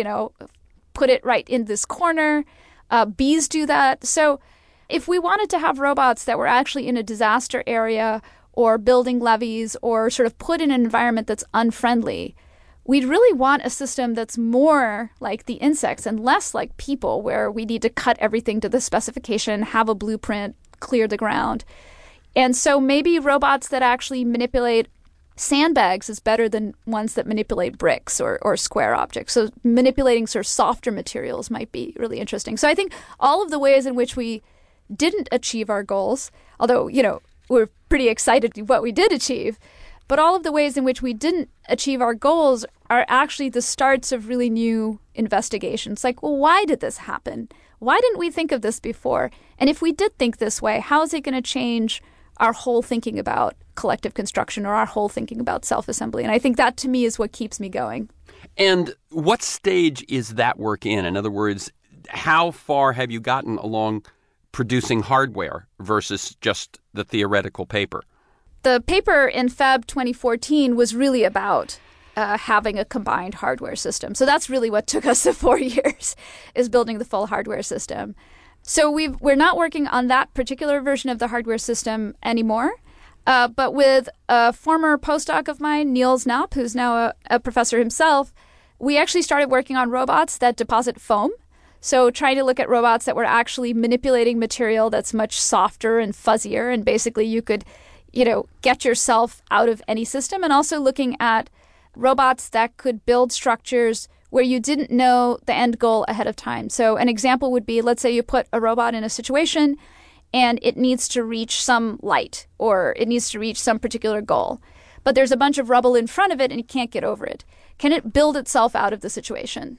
put it right in this corner. Bees do that. So if we wanted to have robots that were actually in a disaster area or building levees or sort of put in an environment that's unfriendly, we'd really want a system that's more like the insects and less like people, where we need to cut everything to the specification, have a blueprint, clear the ground. And so maybe robots that actually manipulate sandbags is better than ones that manipulate bricks or square objects. So manipulating sort of softer materials might be really interesting. So I think all of the ways in which we didn't achieve our goals, although, we're pretty excited what we did achieve, but all of the ways in which we didn't achieve our goals are actually the starts of really new investigations. Like, well, why did this happen? Why didn't we think of this before? And if we did think this way, how is it going to change our whole thinking about collective construction or our whole thinking about self-assembly? And I think that, to me, is what keeps me going. And what stage is that work in? In other words, how far have you gotten along producing hardware versus just the theoretical paper? The paper in Feb 2014 was really about having a combined hardware system. So that's really what took us the 4 years, is building the full hardware system. So we're not working on that particular version of the hardware system anymore. But with a former postdoc of mine, Niels Knapp, who's now a professor himself, we actually started working on robots that deposit foam. So trying to look at robots that were actually manipulating material that's much softer and fuzzier. And basically you could, get yourself out of any system. And also looking at robots that could build structures where you didn't know the end goal ahead of time. So an example would be, let's say you put a robot in a situation and it needs to reach some light or it needs to reach some particular goal. But there's a bunch of rubble in front of it and it can't get over it. Can it build itself out of the situation?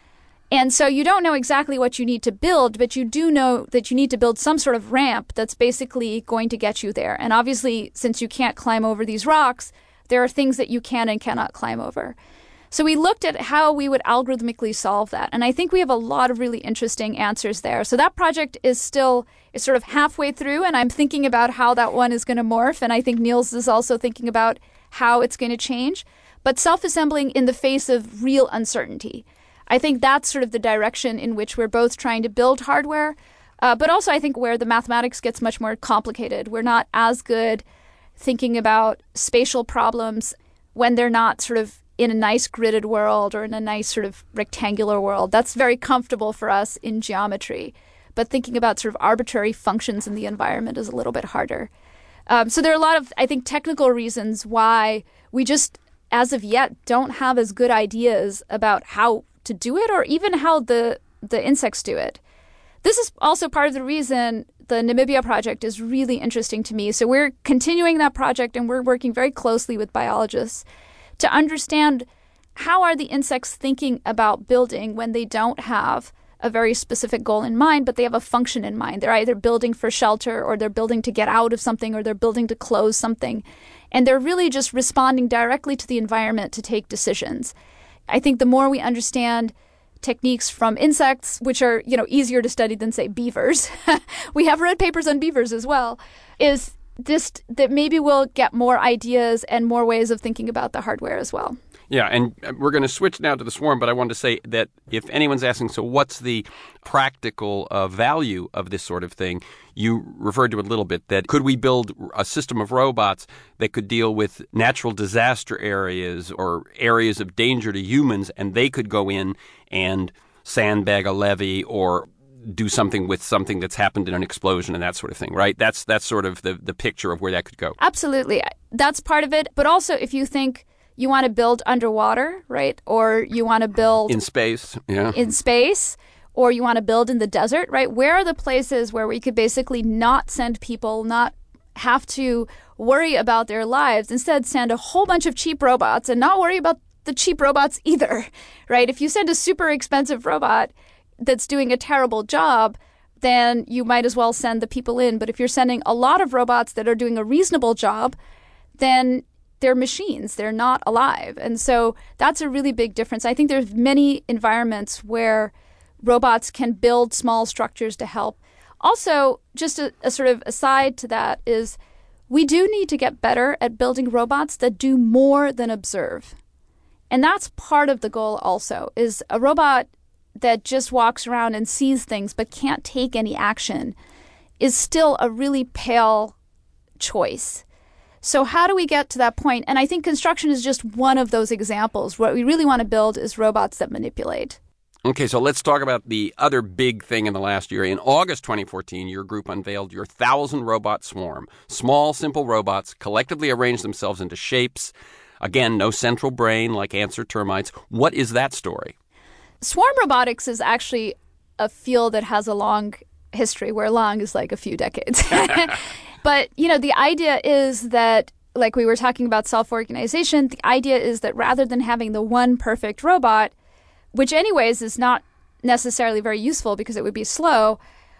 And so you don't know exactly what you need to build, but you do know that you need to build some sort of ramp that's basically going to get you there. And obviously, since you can't climb over these rocks, there are things that you can and cannot climb over. So we looked at how we would algorithmically solve that. And I think we have a lot of really interesting answers there. So that project is sort of halfway through, and I'm thinking about how that one is going to morph. And I think Niels is also thinking about how it's going to change. But self-assembling in the face of real uncertainty. I think that's sort of the direction in which we're both trying to build hardware. But also I think where the mathematics gets much more complicated. We're not as good thinking about spatial problems when they're not sort of in a nice gridded world or in a nice sort of rectangular world. That's very comfortable for us in geometry. But thinking about sort of arbitrary functions in the environment is a little bit harder. So there are a lot of, I think, technical reasons why we just, as of yet, don't have as good ideas about how to do it or even how the insects do it. This is also part of the reason the Namibia project is really interesting to me. So we're continuing that project and we're working very closely with biologists to understand how are the insects thinking about building when they don't have a very specific goal in mind, but they have a function in mind. They're either building for shelter or they're building to get out of something or they're building to close something. And they're really just responding directly to the environment to take decisions. I think the more we understand techniques from insects, which are, easier to study than, say, beavers, we have read papers on beavers as well, is just that maybe we'll get more ideas and more ways of thinking about the hardware as well. Yeah, and we're going to switch now to the swarm, but I wanted to say that if anyone's asking, so what's the practical value of this sort of thing? You referred to it a little bit, that could we build a system of robots that could deal with natural disaster areas or areas of danger to humans, and they could go in and sandbag a levee or do something with something that's happened in an explosion and that sort of thing, right? That's sort of the picture of where that could go. Absolutely. That's part of it. But also, if you think you want to build underwater, right? Or you want to build in space, yeah. In space, or you want to build in the desert, right? Where are the places where we could basically not send people, not have to worry about their lives, instead send a whole bunch of cheap robots and not worry about the cheap robots either, right? If you send a super expensive robot that's doing a terrible job, then you might as well send the people in. But if you're sending a lot of robots that are doing a reasonable job, then they're machines. They're not alive. And so that's a really big difference. I think there's many environments where robots can build small structures to help. Also, just a sort of aside to that is we do need to get better at building robots that do more than observe. And that's part of the goal also, is a robot that just walks around and sees things but can't take any action is still a really pale choice. So how do we get to that point? And I think construction is just one of those examples. What we really want to build is robots that manipulate. Okay, so let's talk about the other big thing in the last year. In August 2014, your group unveiled your 1,000-robot swarm. Small, simple robots collectively arrange themselves into shapes. Again, no central brain like ants or termites. What is that story? Swarm robotics is actually a field that has a long history, where long is like a few decades. But, the idea is that, like we were talking about self-organization, the idea is that rather than having the one perfect robot, which anyways is not necessarily very useful because it would be slow,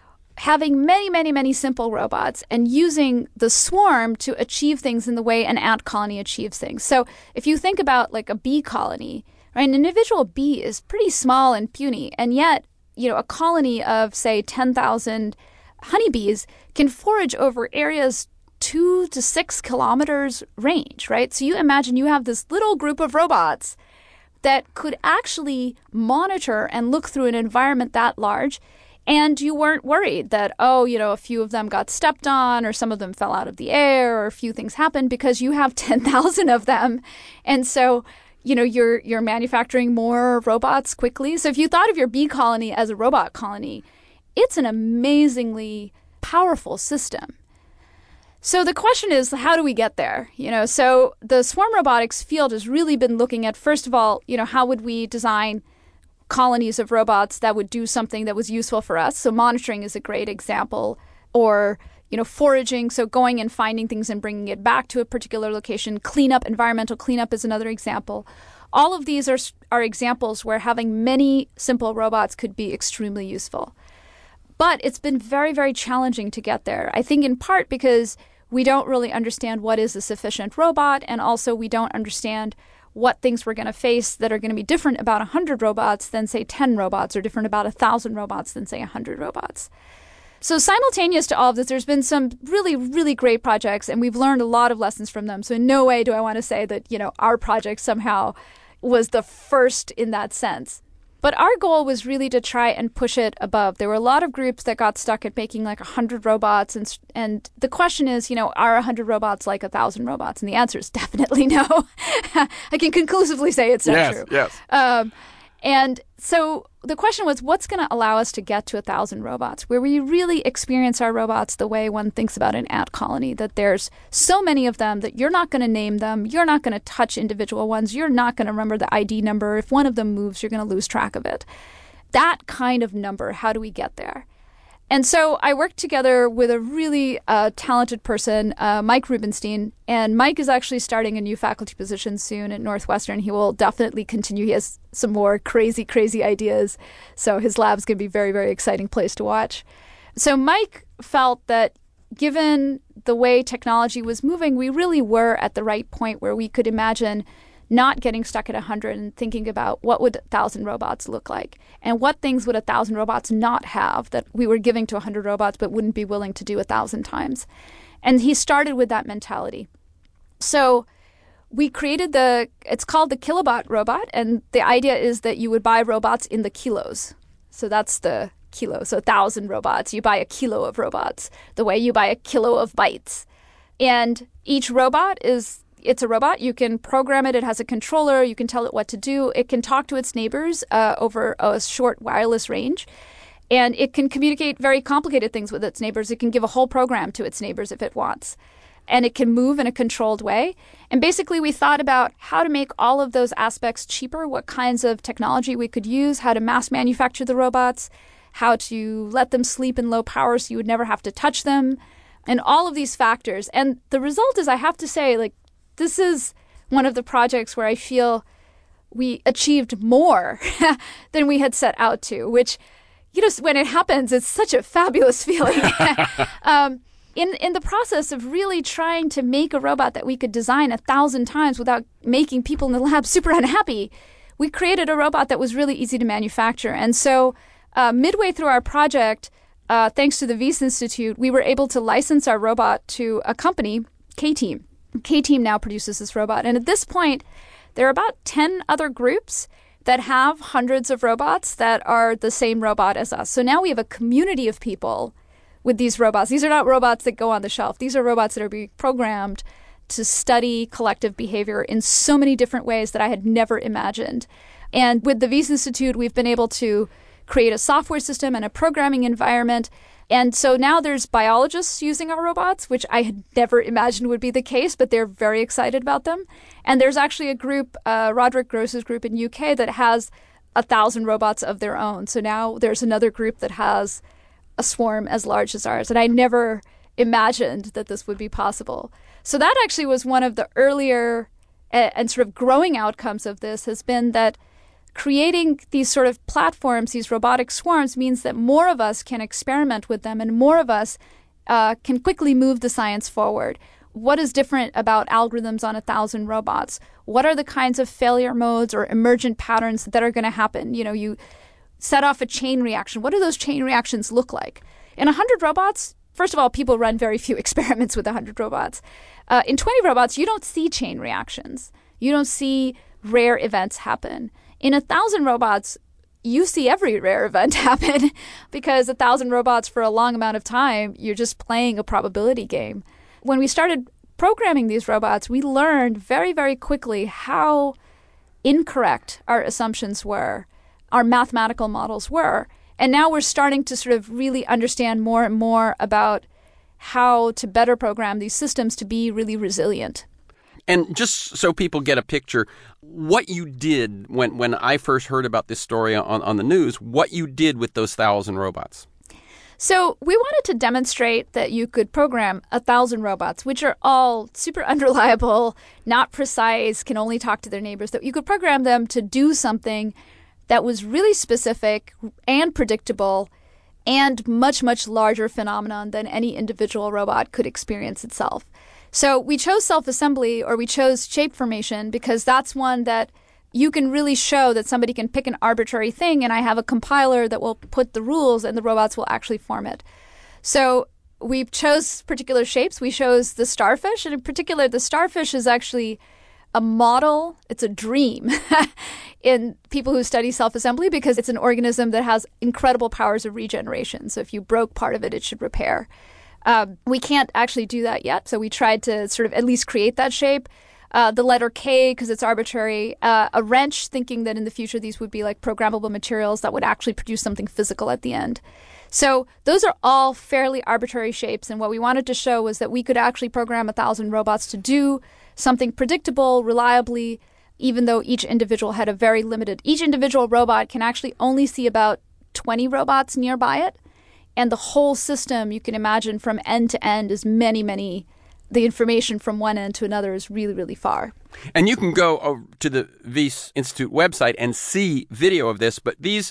having many, many, many simple robots and using the swarm to achieve things in the way an ant colony achieves things. So if you think about like a bee colony, right, an individual bee is pretty small and puny, and yet, a colony of, say, 10,000 honeybees can forage over areas 2 to 6 kilometers range, right? So you imagine you have this little group of robots that could actually monitor and look through an environment that large, and you weren't worried that, a few of them got stepped on or some of them fell out of the air or a few things happened, because you have 10,000 of them. And so, you're manufacturing more robots quickly. So if you thought of your bee colony as a robot colony, it's an amazingly powerful system. So the question is, how do we get there? So the swarm robotics field has really been looking at, first of all, how would we design colonies of robots that would do something that was useful for us? So monitoring is a great example. Or, foraging, so going and finding things and bringing it back to a particular location. Cleanup, environmental cleanup is another example. All of these are examples where having many simple robots could be extremely useful. But it's been very, very challenging to get there. I think in part because we don't really understand what is a sufficient robot, and also we don't understand what things we're going to face that are going to be different about 100 robots than, say, 10 robots, or different about 1,000 robots than, say, 100 robots. So simultaneous to all of this, there's been some really, really great projects, and we've learned a lot of lessons from them. So in no way do I want to say that, our project somehow was the first in that sense. But our goal was really to try and push it above. There were a lot of groups that got stuck at making like 100 robots. And the question is, are 100 robots like 1,000 robots? And the answer is definitely no. I can conclusively say it's not true. Yes. And so the question was, what's going to allow us to get to 1,000 robots, where we really experience our robots the way one thinks about an ant colony, that there's so many of them that you're not going to name them, you're not going to touch individual ones, you're not going to remember the ID number. If one of them moves, you're going to lose track of it. That kind of number, how do we get there? And so I worked together with a really talented person, Mike Rubenstein. And Mike is actually starting a new faculty position soon at Northwestern. He will definitely continue. He has some more crazy, crazy ideas. So his lab's going to be a very, very exciting place to watch. So Mike felt that given the way technology was moving, we really were at the right point where we could imagine not getting stuck at 100 and thinking about what would 1,000 robots look like, and what things would 1,000 robots not have that we were giving to 100 robots but wouldn't be willing to do 1,000 times. And he started with that mentality. So we created it's called the Kilobot robot, and the idea is that you would buy robots in the kilos. So that's the kilo. So 1,000 robots, you buy a kilo of robots, the way you buy a kilo of bytes. And each robot it's a robot. You can program it. It has a controller. You can tell it what to do. It can talk to its neighbors over a short wireless range. And it can communicate very complicated things with its neighbors. It can give a whole program to its neighbors if it wants. And it can move in a controlled way. And basically, we thought about how to make all of those aspects cheaper, what kinds of technology we could use, how to mass manufacture the robots, how to let them sleep in low power so you would never have to touch them, and all of these factors. And the result is, I have to say, this is one of the projects where I feel we achieved more than we had set out to, which, when it happens, it's such a fabulous feeling. In the process of really trying to make a robot that we could design 1,000 times without making people in the lab super unhappy, we created a robot that was really easy to manufacture. And so midway through our project, thanks to the Wyss Institute, we were able to license our robot to a company, K-Team. K-Team now produces this robot. And at this point, there are about 10 other groups that have hundreds of robots that are the same robot as us. So now we have a community of people with these robots. These are not robots that go on the shelf. These are robots that are being programmed to study collective behavior in so many different ways that I had never imagined. And with the Wyss Institute, we've been able to create a software system and a programming environment. And so now there's biologists using our robots, which I had never imagined would be the case, but they're very excited about them. And there's actually a group, Roderick Gross's group in UK, that has 1,000 robots of their own. So now there's another group that has a swarm as large as ours. And I never imagined that this would be possible. So that actually was one of the earlier and sort of growing outcomes of this, has been that creating these sort of platforms, these robotic swarms, means that more of us can experiment with them and more of us can quickly move the science forward. What is different about algorithms on 1,000 robots? What are the kinds of failure modes or emergent patterns that are going to happen? You set off a chain reaction. What do those chain reactions look like? In 100 robots, first of all, people run very few experiments with 100 robots. In 20 robots, you don't see chain reactions. You don't see rare events happen. In 1,000 robots, you see every rare event happen because 1,000 robots for a long amount of time, you're just playing a probability game. When we started programming these robots, we learned very, very quickly how incorrect our assumptions were, our mathematical models were. And now we're starting to sort of really understand more and more about how to better program these systems to be really resilient. And just so people get a picture, what you did when I first heard about this story on the news, what you did with those 1,000 robots. So we wanted to demonstrate that you could program 1,000 robots, which are all super unreliable, not precise, can only talk to their neighbors, that you could program them to do something that was really specific and predictable and much, much larger phenomenon than any individual robot could experience itself. So we chose self-assembly, or we chose shape formation, because that's one that you can really show that somebody can pick an arbitrary thing, and I have a compiler that will put the rules and the robots will actually form it. So we chose particular shapes. We chose the starfish, and in particular, the starfish is actually a model. It's a dream in people who study self-assembly because it's an organism that has incredible powers of regeneration. So if you broke part of it, it should repair. We can't actually do that yet, so we tried to sort of at least create that shape. The letter K, because it's arbitrary. A wrench, thinking that in the future these would be like programmable materials that would actually produce something physical at the end. So those are all fairly arbitrary shapes, and what we wanted to show was that we could actually program 1,000 robots to do something predictable, reliably, even though each individual had a very limited... Each individual robot can actually only see about 20 robots nearby it. And the whole system, you can imagine, from end to end is many, many. The information from one end to another is really, really far. And you can go to the Wyss Institute website and see video of this, but these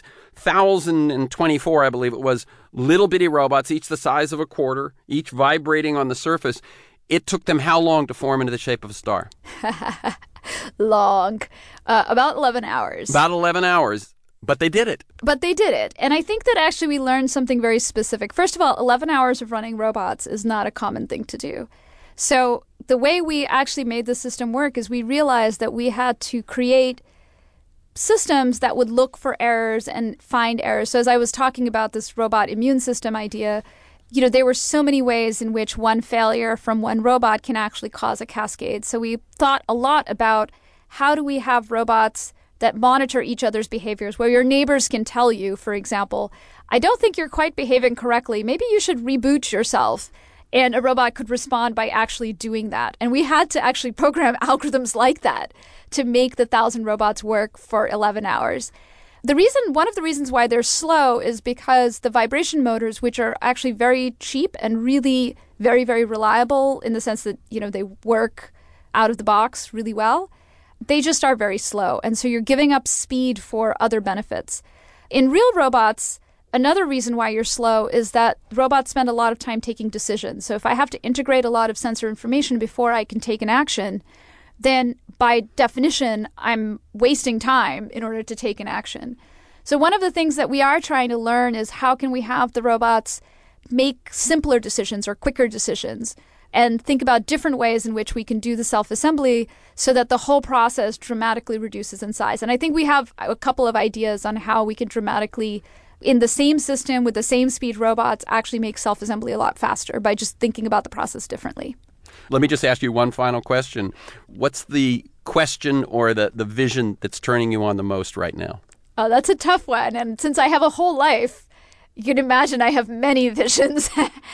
1,024, I believe it was, little bitty robots, each the size of a quarter, each vibrating on the surface, it took them how long to form into the shape of a star? Long. About 11 hours. About 11 hours. But they did it. But they did it. And I think that actually we learned something very specific. First of all, 11 hours of running robots is not a common thing to do. So the way we actually made the system work is we realized that we had to create systems that would look for errors and find errors. So as I was talking about this robot immune system idea, there were so many ways in which one failure from one robot can actually cause a cascade. So we thought a lot about how do we have robots that monitor each other's behaviors, where your neighbors can tell you, for example, I don't think you're quite behaving correctly. Maybe you should reboot yourself. And a robot could respond by actually doing that. And we had to actually program algorithms like that to make the 1,000 robots work for 11 hours. One of the reasons why they're slow is because the vibration motors, which are actually very cheap and really very, very reliable in the sense that, they work out of the box really well, they just are very slow. And so you're giving up speed for other benefits. In real robots, another reason why you're slow is that robots spend a lot of time taking decisions. So if I have to integrate a lot of sensor information before I can take an action, then by definition, I'm wasting time in order to take an action. So one of the things that we are trying to learn is how can we have the robots make simpler decisions or quicker decisions, and think about different ways in which we can do the self-assembly so that the whole process dramatically reduces in size. And I think we have a couple of ideas on how we can dramatically, in the same system with the same speed robots, actually make self-assembly a lot faster by just thinking about the process differently. Let me just ask you one final question. What's the question or the vision that's turning you on the most right now? Oh, that's a tough one. And since I have a whole life, you can imagine I have many visions.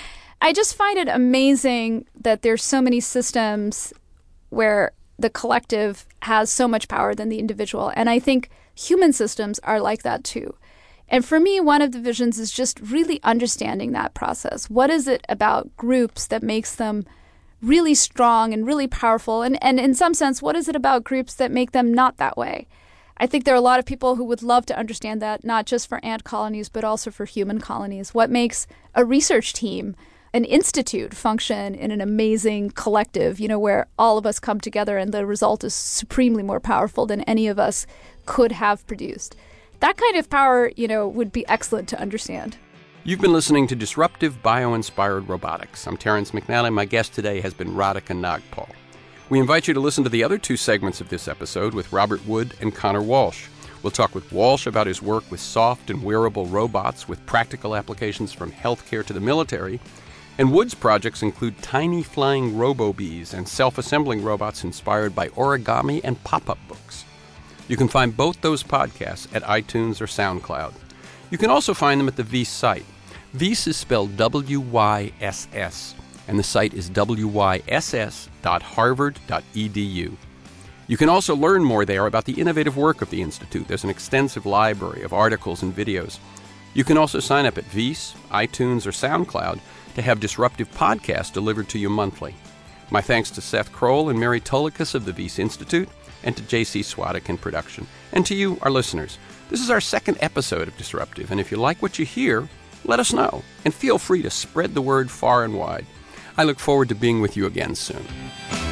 I just find it amazing that there's so many systems where the collective has so much power than the individual. And I think human systems are like that too. And for me, one of the visions is just really understanding that process. What is it about groups that makes them really strong and really powerful? And in some sense, what is it about groups that make them not that way? I think there are a lot of people who would love to understand that, not just for ant colonies, but also for human colonies. What makes a research team, an institute, function in an amazing collective, where all of us come together and the result is supremely more powerful than any of us could have produced. That kind of power, would be excellent to understand. You've been listening to Disruptive Bio-Inspired Robotics. I'm Terrence McNally. My guest today has been Radhika Nagpal. We invite you to listen to the other two segments of this episode with Robert Wood and Connor Walsh. We'll talk with Walsh about his work with soft and wearable robots with practical applications from healthcare to the military. And Wood's projects include tiny flying robo-bees and self-assembling robots inspired by origami and pop-up books. You can find both those podcasts at iTunes or SoundCloud. You can also find them at the Wyss site. Wyss is spelled W-Y-S-S, and the site is wyss.harvard.edu. You can also learn more there about the innovative work of the Institute. There's an extensive library of articles and videos. You can also sign up at Wyss, iTunes, or SoundCloud to have Disruptive podcasts delivered to you monthly. My thanks to Seth Kroll and Mary Tolikas of the Wyss Institute, and to J.C. Swadek in production, and to you, our listeners. This is our second episode of Disruptive, and if you like what you hear, let us know, and feel free to spread the word far and wide. I look forward to being with you again soon.